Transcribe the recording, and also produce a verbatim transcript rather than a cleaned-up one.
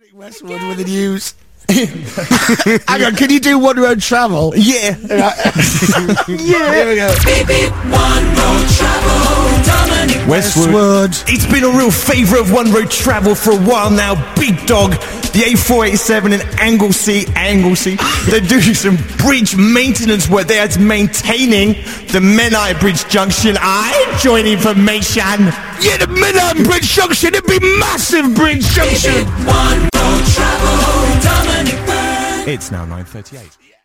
Westwood with the news. Hang on, can you do One Road Travel? Yeah. Yeah. Here we go. Beep, beep, One Road Travel, Dominic Westwood. Westwood. It's been a real favourite of One Road Travel for a while now. Big Dog, the A four eighty-seven in Anglesey, Anglesey. They're doing some bridge maintenance work. They are maintaining the Menai Bridge Junction. I join information. Yeah, the Midland Bridge Junction. It'd be massive Bridge Junction. One Road Travel, Dominic Byrne. It's now nine thirty-eight.